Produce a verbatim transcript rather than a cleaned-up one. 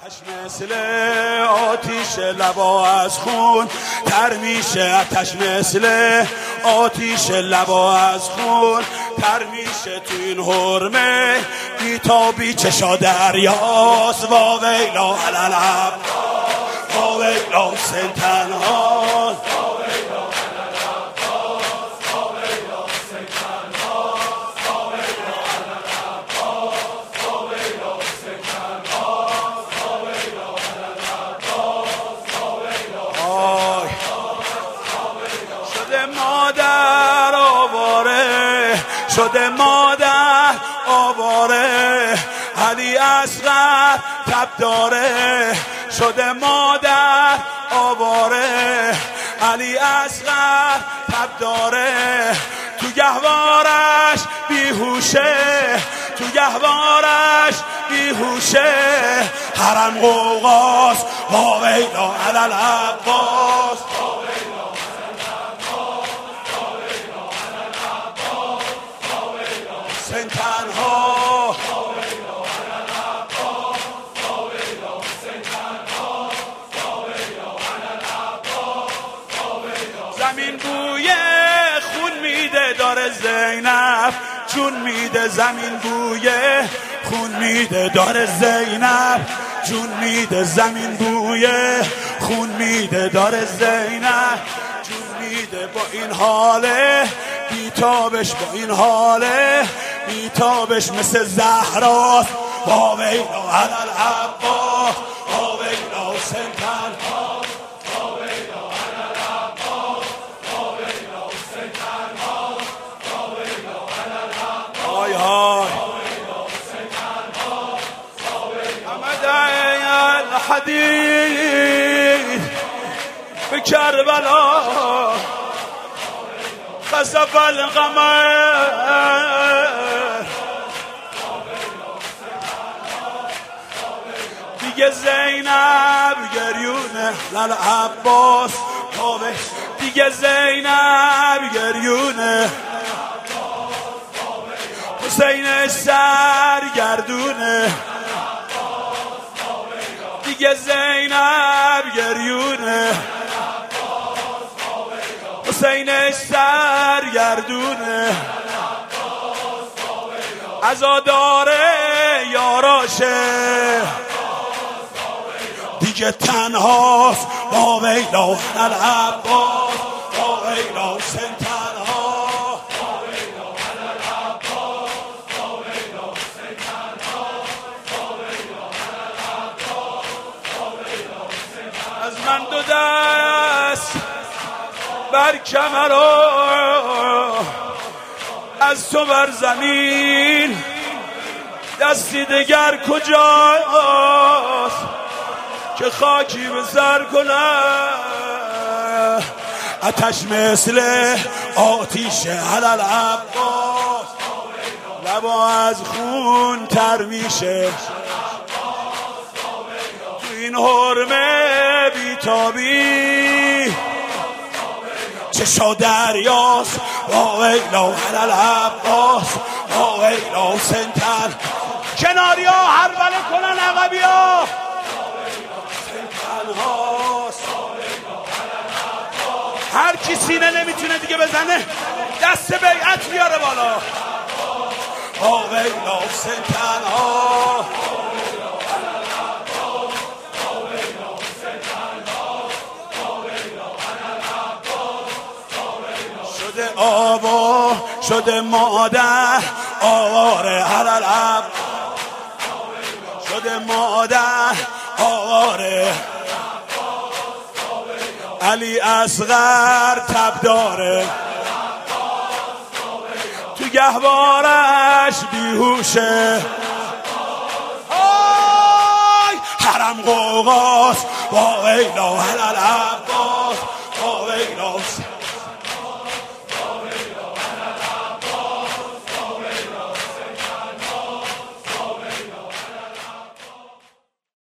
مثل آتیش لبا از خون تر میشه، آتش مثل آتیش لبا از خون تر میشه، تو این حرمه بیتابی چشا دریاست. وا ویلا علالب وا ویلا سنتنها مادر آواره شده، مادر آواره علی اصغر تب داره شده، مادر آواره علی اصغر تب داره، تو گهوارش بیهوشه تو گهوارش بیهوشه، حرم قوقاس وا ویلا علی العباس تنها زمین بوی خون میده داره زینب جون میده، زمین بوی خون میده داره زینب جون میده، زمین بوی خون میده داره زینب جون میده، با این حاله بیتابش با این حاله بیتابش مثل زهراست. وا ویلا علی العباس وا ویلا سنتنها وا ویلا علی العباس وا ویلا سنتنها وا ویلا علی العباس های های امدعی الحدید به کربلا خسف القمر دیگه زینب گریونه لال عباس تابه، دیگه زینب گریونه حسین سرگردونه، دیگه زینب گریونه حسین سرگردونه، عزاداره یاراشه دیگه تنهاست. وا ویلا العباس وا ویلا سنتنها وا ویلا العباس وا ویلا سنتنها وا ویلا العباس وا ویلا سنتنها، از من دو دست بر کمرو از تو بر زمین دستی دگر کجاست که خاکی به سر کنه، آتش مثل آتیش علی العباس لبا از خون تر میشه، تو این حرمه بیتابی چشا دریاست. وا ویلا علی العباس وا ویلا سنتن، کناریا هربله کنن عقبیا سنتنهاست، هر کی سینه نمیتونه دیگه بزنه دست بیعت بیاره بالا. وا ویلا سنتنها شده آوا شده مادر آواره علی العباس شده مادر آواره علی اصغر تب داره، تو گهوارش بیهوشه، آی حرم قوقاس وا ویلا علی العباس